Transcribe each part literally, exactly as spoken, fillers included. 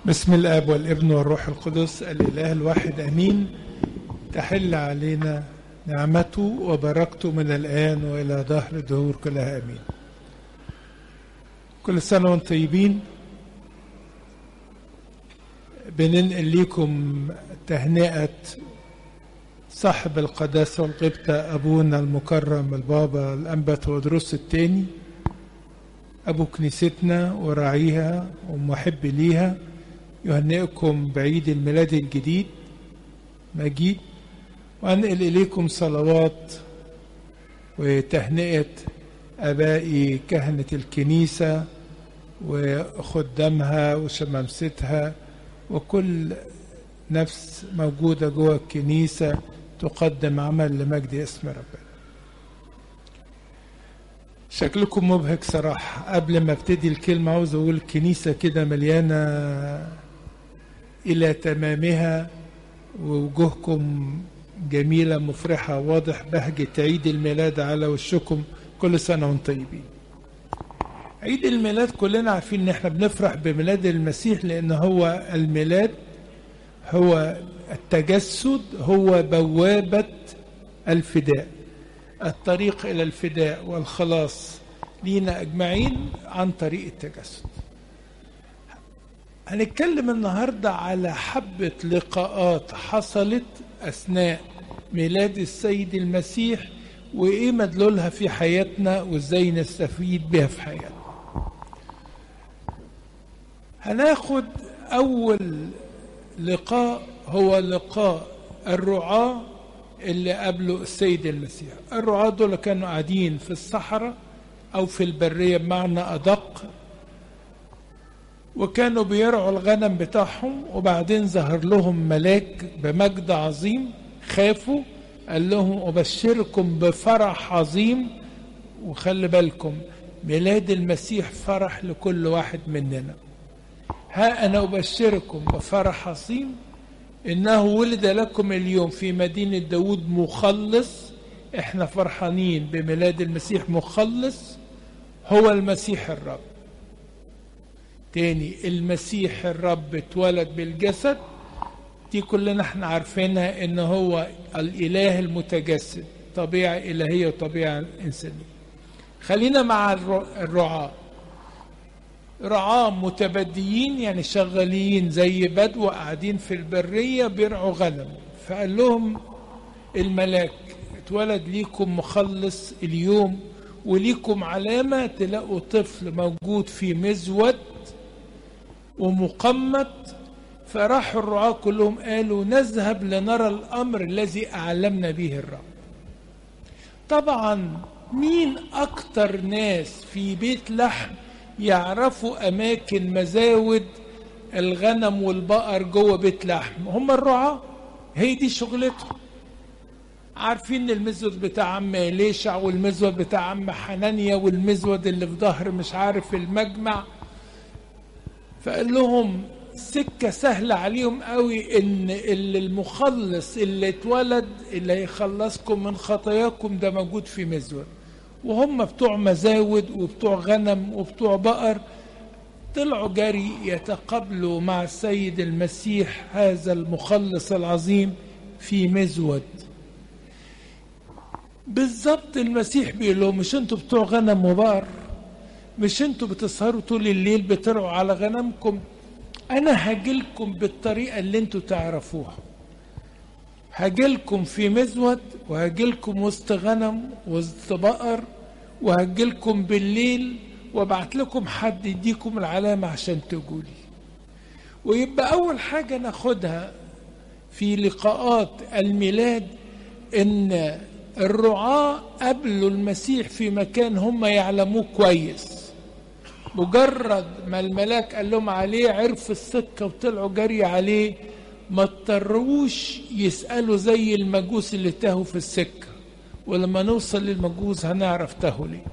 بسم الآب والابن والروح القدس الإله الواحد أمين. تحل علينا نعمته وبركته من الآن وإلى دهر الدهور كلها أمين. كل سنة وانتم طيبين. بننقل لكم تهنئة صاحب القداسة والغبطة أبونا المكرم البابا الأنبا تودروس الثاني، أبو كنيستنا وراعيها ومحب ليها، يهنئكم بعيد الميلاد الجديد مجيد. وأنقل إليكم صلوات وتهنئة أبائي كهنة الكنيسة وخدامها وشمامستها وكل نفس موجودة جوه الكنيسة تقدم عمل لمجد اسم ربنا. شكلكم مبهج صراحة. قبل ما ابتدي الكلمة عاوز أقول الكنيسة كده مليانة إلى تمامها، ووجوهكم جميلة مفرحة، واضح بهجة عيد الميلاد على وشكم. كل سنة وانتم طيبين. عيد الميلاد كلنا عارفين ان احنا بنفرح بميلاد المسيح، لان هو الميلاد هو التجسد، هو بوابة الفداء، الطريق إلى الفداء والخلاص لينا أجمعين عن طريق التجسد. هنتكلم النهاردة على حبة لقاءات حصلت أثناء ميلاد السيد المسيح، وإيه مدلولها في حياتنا وإزاي نستفيد بها في حياتنا. هناخد أول لقاء هو لقاء الرعاة اللي قابلوا السيد المسيح. الرعاة دول كانوا قاعدين في الصحراء أو في البرية بمعنى أدق، وكانوا بيرعوا الغنم بتاعهم، وبعدين ظهر لهم ملاك بمجد عظيم، خافوا، قال لهم أبشركم بفرح عظيم. وخلي بالكم ميلاد المسيح فرح لكل واحد مننا. ها أنا أبشركم بفرح عظيم إنه ولد لكم اليوم في مدينة داود مخلص. إحنا فرحانين بميلاد المسيح مخلص، هو المسيح الرب. تاني، المسيح الرب اتولد بالجسد، دي كلنا احنا عارفينها ان هو الاله المتجسد، طبيعة الهية وطبيعة انسانية. خلينا مع الرعاة. رعاة متبديين، يعني شغالين زي بدو قاعدين في البرية بيرعوا غنم. فقال لهم الملاك اتولد ليكم مخلص اليوم، وليكم علامة، تلاقوا طفل موجود في مزود ومقمت. فراحوا الرعاة كلهم قالوا نذهب لنرى الأمر الذي أعلمنا به الرب. طبعا مين أكتر ناس في بيت لحم يعرفوا أماكن مزاود الغنم والبقر جوه بيت لحم؟ هم الرعاة، هي دي شغلتهم. عارفين المزود بتاع عم إليشع والمزود بتاع عم حنانيا والمزود اللي في ظهر مش عارف المجمع. فقال لهم سكة سهلة عليهم قوي ان اللي المخلص اللي اتولد اللي هيخلصكم من خطاياكم ده موجود في مزود. وهم بتوع مزاود وبتوع غنم وبتوع بقر طلعوا جري يتقابلوا مع السيد المسيح هذا المخلص العظيم في مزود. بالظبط المسيح بيقول لهم مش انتوا بتوع غنم وبقر؟ مش انتوا بتسهروا طول الليل بترعوا على غنمكم؟ انا هاجيلكم بالطريقة اللي انتوا تعرفوها. هاجيلكم في مزود، وهاجيلكم وسط غنم وسط بقر، وهاجيلكم بالليل، وابعت لكم حد يديكم العلامة عشان تقولي. ويبقى اول حاجة ناخدها في لقاءات الميلاد ان الرعاة قابلوا المسيح في مكان هم يعلموه كويس. مجرد ما الملاك قال لهم عليه عرف السكة وطلعوا جري عليه، ما اضطروش يسألوا زي المجوس اللي تاهوا في السكة. ولما نوصل للمجوس هنعرف تاهوا ليه.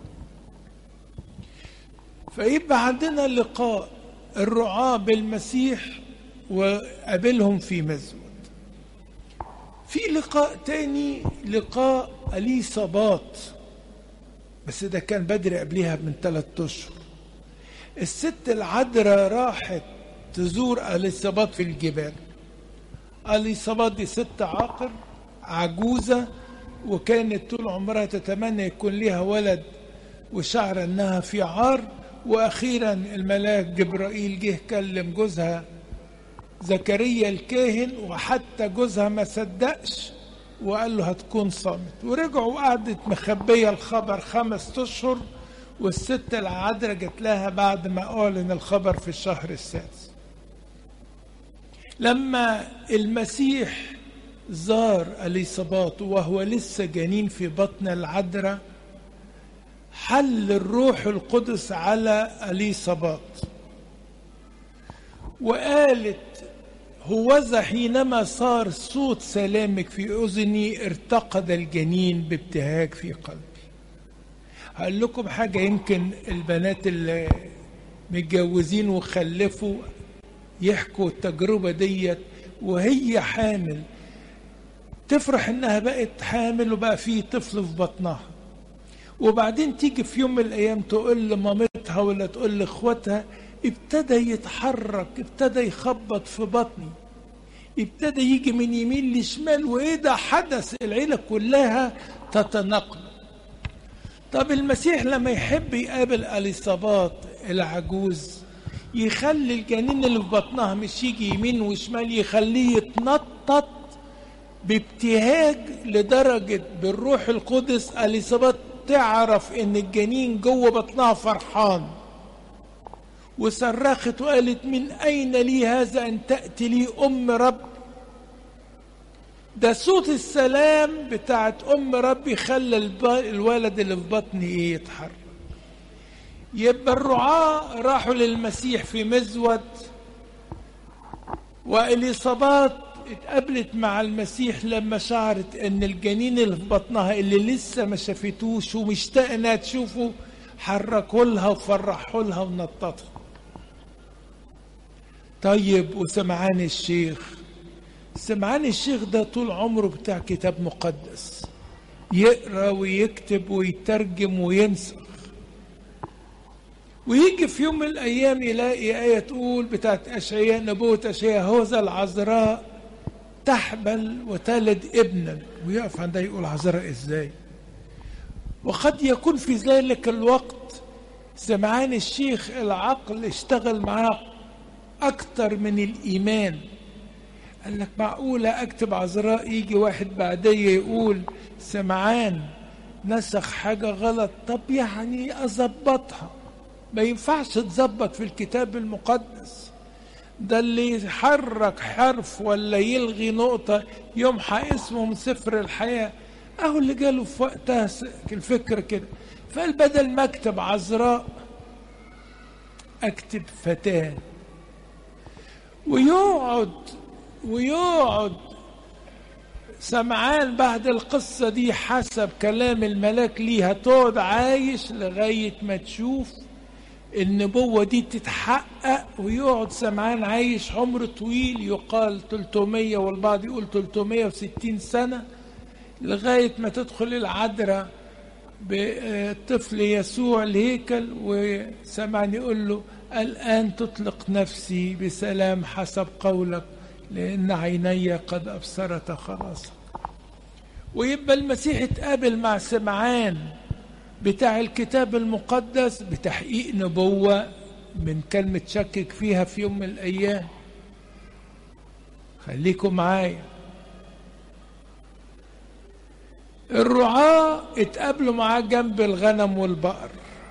فيبقى عندنا لقاء الرعاة بالمسيح وقابلهم في مزود. في لقاء تاني، لقاء اليصابات، بس ده كان بدري قبلها من ثلاثة اشهر. الست العذراء راحت تزور اليصابات في الجبال. اليصابات دي ست عاقر عجوزة، وكانت طول عمرها تتمنى يكون لها ولد وشعر انها في عار. واخيرا الملاك جبرائيل جه كلم جوزها زكريا الكاهن، وحتى جوزها ما صدقش وقال له هتكون صامت. ورجعوا وقعدت مخبية الخبر خمس اشهر، والست العذراء جت لها بعد ما اعلن الخبر في الشهر السادس. لما المسيح زار اليصابات وهو لسه جنين في بطن العذراء، حل الروح القدس على اليصابات وقالت هوذا حينما صار صوت سلامك في اذني ارتقد الجنين بابتهاج في قلبي. هقول لكم حاجه، يمكن البنات اللي متجوزين وخلفوا يحكوا التجربه ديت وهي حامل، تفرح انها بقت حامل وبقى في طفل في بطنها، وبعدين تيجي في يوم من الايام تقول لمامتها ولا تقول لاخواتها ابتدى يتحرك، ابتدى يخبط في بطني، ابتدى يجي من يمين لشمال، وايه ده حدث، العيله كلها تتنقل. طب المسيح لما يحب يقابل اليصابات العجوز يخلي الجنين اللي في بطنها مش يجي يمين وشمال، يخليه يتنطط بابتهاج لدرجه بالروح القدس اليصابات تعرف ان الجنين جوه بطنها فرحان، وصرخت وقالت من اين لي هذا ان تأتي لي ام رب. ده صوت السلام بتاعت ام ربي خلى الولد اللي في بطني ايه يتحرك. يبقى الرعاة راحوا للمسيح في مزود، واليصابات اتقابلت مع المسيح لما شعرت ان الجنين اللي في بطنها اللي لسه ما شافتوش ومشتاقه انها تشوفه حركوا لها وفرحوا لها ونططها. طيب وسمعان الشيخ، سمعان الشيخ ده طول عمره بتاع كتاب مقدس، يقرا ويكتب ويترجم وينسخ، ويجي في يوم من الايام يلاقي ايه تقول بتاعت اشعياء، نبوة اشعياء، هوذا العذراء تحبل وتلد ابنا، ويقف عندها يقول عذراء ازاي؟ وقد يكون في ذلك الوقت سمعان الشيخ العقل اشتغل معاه اكتر من الايمان. قال لك معقولة اكتب عذراء يجي واحد بعديه يقول سمعان نسخ حاجة غلط؟ طب يعني اظبطها. ما ينفعش تظبط في الكتاب المقدس، ده اللي يحرك حرف ولا يلغي نقطة يمحى اسمه من سفر الحياة. اهو اللي جاله في وقتها الفكر كده، فقال بدل ما اكتب عذراء اكتب فتاة. ويقعد ويقعد سمعان بعد القصة دي حسب كلام الملاك ليها تقعد عايش لغاية ما تشوف النبوة دي تتحقق، ويقعد سمعان عايش عمر طويل، يقال ثلاثمية والبعض يقول ثلاثمية وستين سنة، لغاية ما تدخل العذراء بطفل يسوع الهيكل، وسمعان يقول له الآن تطلق نفسي بسلام حسب قولك لأن عيني قد أبصرت خلاصك. ويبقى المسيح اتقابل مع سمعان بتاع الكتاب المقدس بتحقيق نبوة من كلمة شكك فيها في يوم من الأيام. خليكم معايا. الرعاة اتقابلوا معاه جنب الغنم والبقر،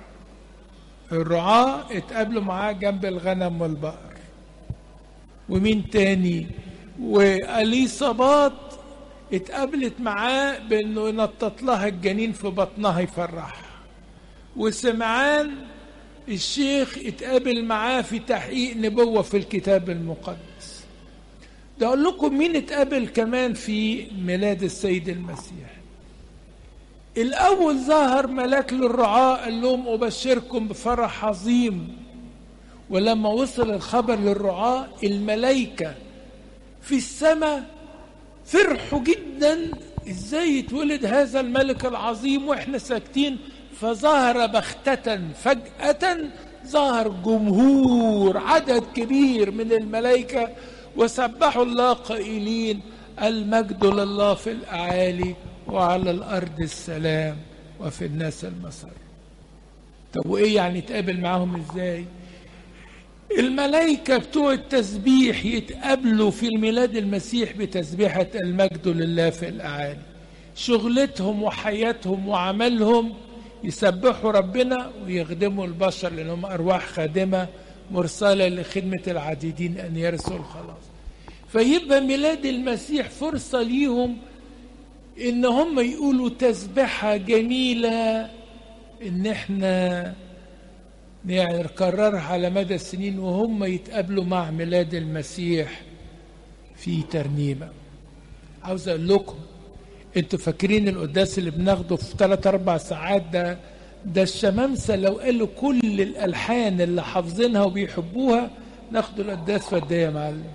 الرعاة اتقابلوا معاه جنب الغنم والبقر. ومين تاني؟ واليصابات اتقابلت معاه بانه ينطط لها الجنين في بطنها يفرحها. وسمعان الشيخ اتقابل معاه في تحقيق نبوة في الكتاب المقدس. ده اقول لكم مين اتقابل كمان في ميلاد السيد المسيح. الاول ظهر ملاك للرعاة قال لهم ابشركم بفرح عظيم، ولما وصل الخبر للرعاة الملائكة في السماء فرحوا جدا، ازاي يتولد هذا الملك العظيم واحنا ساكتين؟ فظهر بختة فجأة ظهر جمهور عدد كبير من الملائكة وسبحوا الله قائلين المجد لله في الأعالي وعلى الأرض السلام وفي الناس المسر. طب وإيه يعني تقابل معاهم إزاي؟ الملائكة بتوع التسبيح يتقابلوا في الميلاد المسيح بتسبيحة المجد لله في الأعالي. شغلتهم وحياتهم وعملهم يسبحوا ربنا ويخدموا البشر لأنهم أرواح خادمة مرسلة لخدمة العديدين أن يرثوا الخلاص. فيبقى ميلاد المسيح فرصة ليهم إن هم يقولوا تسبحة جميلة إن إحنا يعني نكررها على مدى السنين وهم يتقابلوا مع ميلاد المسيح في ترنيمة. عاوز أقول لكم انتوا فاكرين القداس اللي بناخده في ثلاث أربع ساعات ده ده الشمامسة لو قالوا كل الألحان اللي حافظينها وبيحبوها ناخدوا القداس في قد ايه يا معلم؟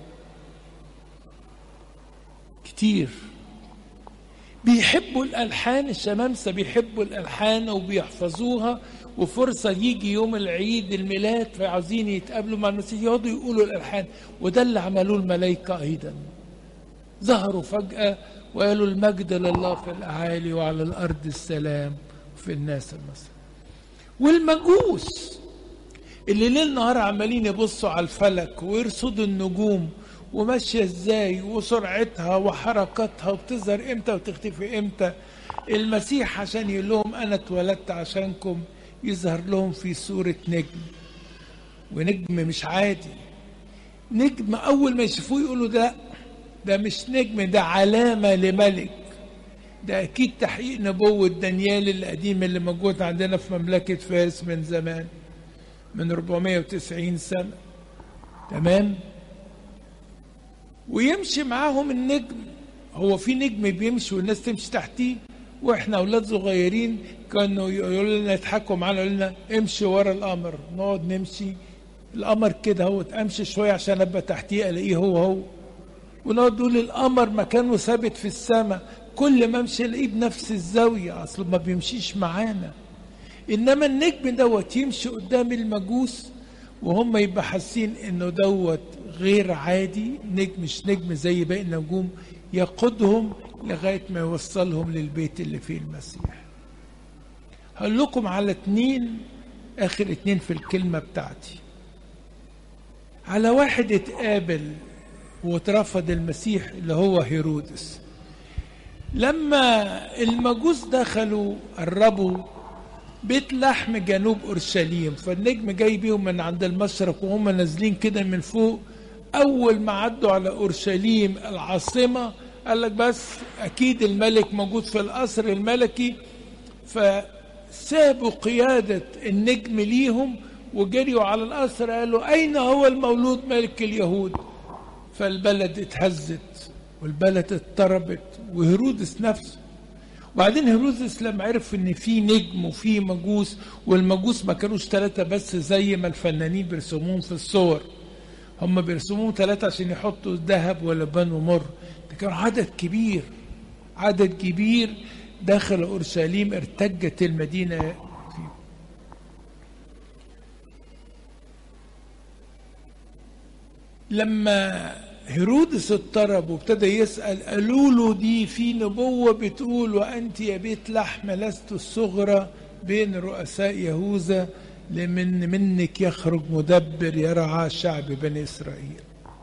كتير. بيحبوا الألحان، الشمامسة بيحبوا الألحان وبيحفظوها، وفرصة يجي يوم العيد الميلاد فعاوزين يتقابلوا مع المسيح يقعدوا يقولوا الألحان. وده اللي عملوه الملائكة أيضا، ظهروا فجأة وقالوا المجد لله في الأعالي وعلى الأرض السلام وفي الناس المسر. والمجوس اللي ليل نهار عمالين يبصوا على الفلك ويرصدوا النجوم وماشية ازاي وسرعتها وحركاتها وبتظهر امتى وتختفي امتى، المسيح عشان يقول لهم انا اتولدت عشانكم يظهر لهم في صورة نجم، ونجم مش عادي، نجم اول ما يشوفوه يقولوا ده ده مش نجم، ده علامة لملك، ده اكيد تحقيق نبوة دانيال القديم اللي موجود عندنا في مملكة فارس من زمان من أربعمائة وتسعين سنة. تمام. ويمشي معاهم النجم. هو في نجم بيمشي والناس تمشي تحتيه، واحنا اولاد صغيرين كانوا يقولوا لنا يضحكوا معانا يقولوا لنا امشي ورا القمر، نقعد نمشي القمر كده هو امشي شويه عشان ابقى تحتيه الاقيه هو هو، ونقعد نقول القمر مكانه ثابت في السماء، كل ما امشي الاقيه بنفس الزاويه، اصله ما بيمشيش معانا. انما النجم دوت يمشي قدام المجوس وهم يبقى حاسين انه دوت غير عادي، نجم مش نجم زي باقي النجوم، يقودهم لغايه ما يوصلهم للبيت اللي فيه المسيح. هقول لكم على اتنين، اخر اتنين في الكلمه بتاعتي. على واحد اتقابل واترفض المسيح اللي هو هيرودس. لما المجوس دخلوا قربوا بيت لحم جنوب اورشليم، فالنجم جاي بيهم من عند المشرق وهم نازلين كده من فوق، اول ما عدوا على اورشليم العاصمه قال لك بس اكيد الملك موجود في القصر الملكي، فسابوا قياده النجم ليهم وجريوا على القصر، قالوا اين هو المولود ملك اليهود؟ فالبلد اتهزت والبلد اضطربت وهيرودس نفسه. وبعدين هيرودس لما عرف ان في نجم وفي مجوس، والمجوس ما كانوش ثلاثة بس زي ما الفنانين بيرسموهم في الصور، هم بيرسموهم ثلاثة عشان يحطوا ذهب ولبان ومر، ده كان عدد كبير، عدد كبير داخل اورشليم، ارتجت المدينة فيه. لما هيرودس اضطرب وابتدى يسأل، قالوا له دي في نبوة بتقول وأنت يا بيت لحم لست الصغرى بين رؤساء يهوذا، لمن منك يخرج مدبر يرعى شعب بني إسرائيل.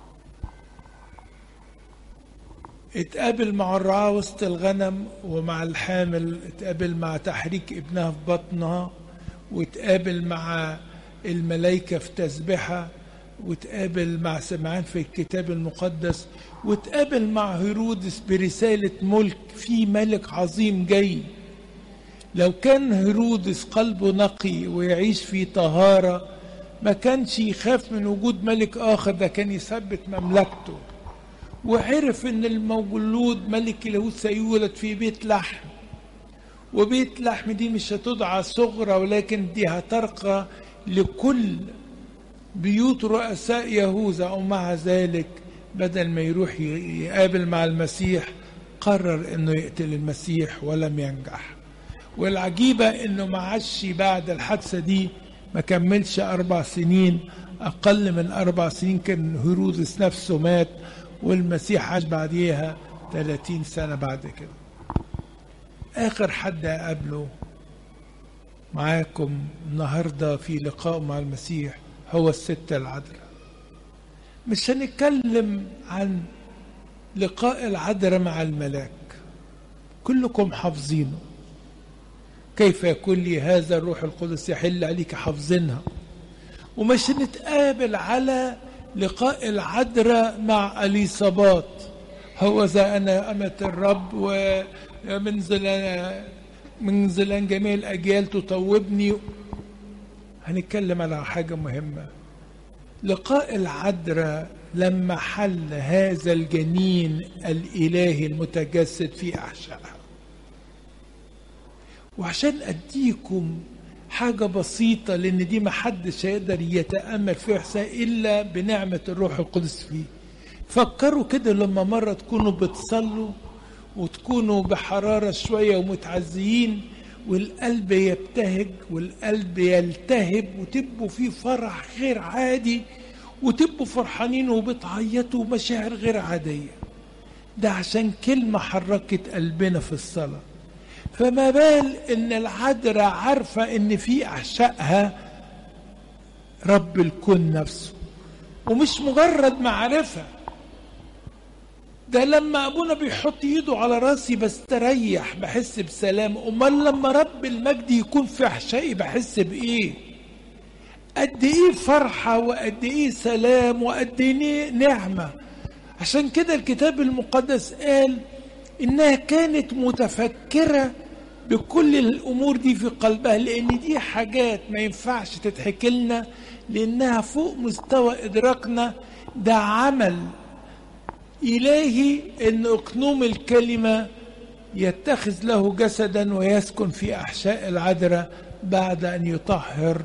اتقابل مع الرعاة وسط الغنم ومع الحامل، اتقابل مع تحريك ابنها في بطنها، واتقابل مع الملائكة في تسبحة، وتقابل مع سمعان في الكتاب المقدس، وتقابل مع هيرودس برسالة ملك، في ملك عظيم جاي. لو كان هيرودس قلبه نقي ويعيش في طهارة ما كانش يخاف من وجود ملك آخر، ده كان يثبت مملكته. وعرف ان المولود ملك اليهود سيولد في بيت لحم، وبيت لحم دي مش هتدعى صغرى ولكن دي هترقى لكل بيوت رؤساء يهوذا. ومع ذلك بدل ما يروح يقابل مع المسيح قرر انه يقتل المسيح ولم ينجح. والعجيبة انه ما عادش بعد الحادثة دي ما كملش أربع سنين، أقل من أربع سنين كان هيرودس نفسه مات، والمسيح عاش بعديها ثلاثين سنة بعد كده. آخر حد أقابله معاكم النهاردة في لقاء مع المسيح هو الست العذراء. مش هنتكلم عن لقاء العذراء مع الملاك، كلكم حافظينه، كيف يكون لي هذا الروح القدس يحل عليك، حافظينها. ومش هنتقابل على لقاء العذراء مع اليصابات، هو ذا أنا أمة الرب ومن زلان من زلان جميع الأجيال تطوبني. هنتكلم على حاجة مهمة، لقاء العذراء لما حل هذا الجنين الإلهي المتجسد في أحشائها. وعشان أديكم حاجة بسيطة، لأن دي محدش هيقدر يتأمل في إحساء إلا بنعمة الروح القدس فيه. فكروا كده لما مرة تكونوا بتصلوا وتكونوا بحرارة شوية ومتعزيين، والقلب يبتهج والقلب يلتهب، وتبقوا فيه فرح غير عادي، وتبقوا فرحانين وبتعيطوا مشاعر غير عادية. ده عشان كلمة حركت قلبنا في الصلاة. فما بال ان العذراء عارفة ان في احشائها رب الكون نفسه، ومش مجرد معرفة، ده لما ابونا بيحط ايده على راسي بستريح، بحس بسلام. امال لما رب المجد يكون في احشائي بحس بايه؟ قد ايه فرحة وقد ايه سلام وقد ايه نعمة. عشان كده الكتاب المقدس قال انها كانت متفكرة بكل الامور دي في قلبها، لان دي حاجات ما ينفعش تتحكي لنا لانها فوق مستوى ادراكنا. ده عمل الهي ان اقنوم الكلمة يتخذ له جسدا ويسكن في احشاء العذراء بعد ان يطهر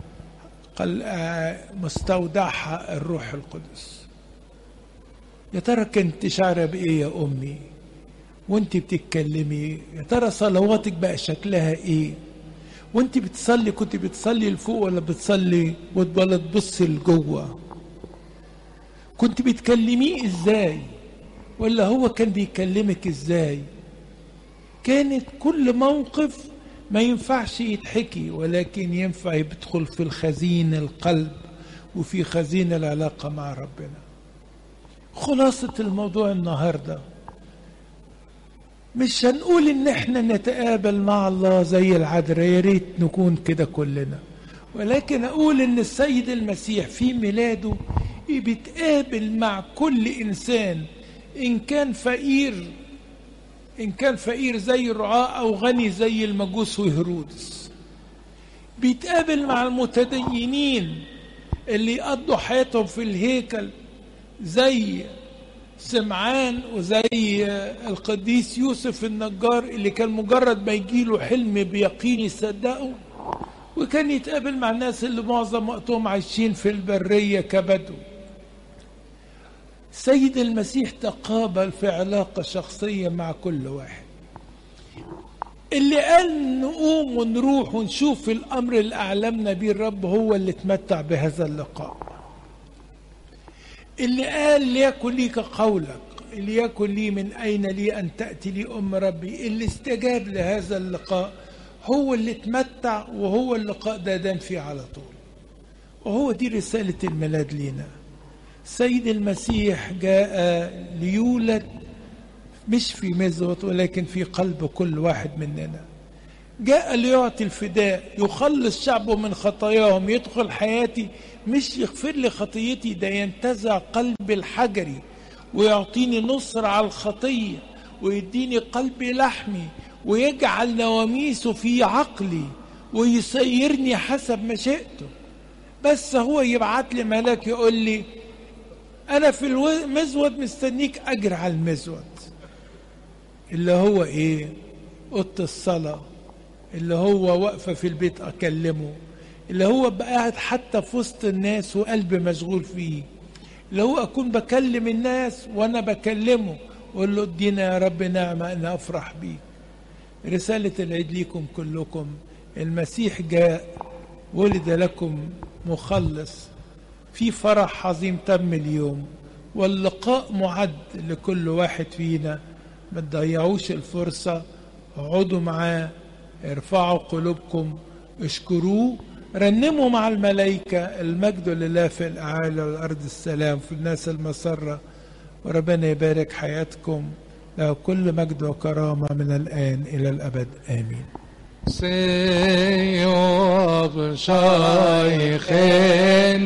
مستودعها الروح القدس. يا ترى كنت شعره بايه يا امي وانت بتتكلمي؟ يا ترى صلواتك بقى شكلها ايه؟ وانت بتصلي كنت بتصلي لفوق ولا بتصلي ولا تبصي لجوه؟ كنت بتكلميه ازاي ولا هو كان بيكلمك ازاي؟ كانت كل موقف ما ينفعش يتحكي، ولكن ينفع يدخل في الخزين القلب وفي خزين العلاقة مع ربنا. خلاصة الموضوع النهاردة، مش هنقول ان احنا نتقابل مع الله زي العذراء، يا ريت نكون كده كلنا، ولكن اقول ان السيد المسيح في ميلاده بيتقابل مع كل انسان، ان كان فقير ان كان فقير زي الرعاة او غني زي المجوس وهيرودس. بيتقابل مع المتدينين اللي قضوا حياتهم في الهيكل زي سمعان وزي القديس يوسف النجار اللي كان مجرد ما يجيله حلم بيقين يصدقه. وكان يتقابل مع الناس اللي معظم وقتهم عايشين في البرية كبدو. سيد المسيح تقابل في علاقة شخصية مع كل واحد. اللي قال نقوم ونروح ونشوف الأمر اللي أعلمنا به الرب هو اللي اتمتع بهذا اللقاء. اللي قال ليكن ليك قولك، ليكن لي من أين لي أن تأتي لي أم ربي، اللي استجاب لهذا اللقاء هو اللي اتمتع، وهو اللقاء ده دام فيه على طول. وهو دي رسالة الميلاد لينا. سيد المسيح جاء ليولد مش في مزود ولكن في قلب كل واحد مننا. جاء ليعطي الفداء، يخلص شعبه من خطاياهم، يدخل حياتي مش يغفر لي خطيتي، ده ينتزع قلبي الحجري ويعطيني نصر على الخطية ويديني قلبي لحمي ويجعل نواميسه في عقلي ويسيرني حسب مشيئته. بس هو يبعت لي ملاك يقول لي أنا في المزود مستنيك أجر على المزود، اللي هو إيه؟ أوضة الصلاة، اللي هو واقفة في البيت أكلمه، اللي هو قاعد حتى في وسط الناس وقلبي مشغول فيه، اللي هو أكون بكلم الناس وأنا بكلمه وأقول له ادينا يا رب نعمة أن أفرح بيك. رسالة العيد ليكم كلكم، المسيح جاء ولد لكم مخلص، في فرح عظيم تم اليوم، واللقاء معد لكل واحد فينا. ما تضيعوش الفرصة، اقعدوا معاه، ارفعوا قلوبكم، اشكروه، رنموا مع الملائكة المجد لله في الأعالي والأرض السلام في الناس المسرة. وربنا يبارك حياتكم، له كل مجد وكرامة من الآن إلى الأبد آمين. سيوف شيخين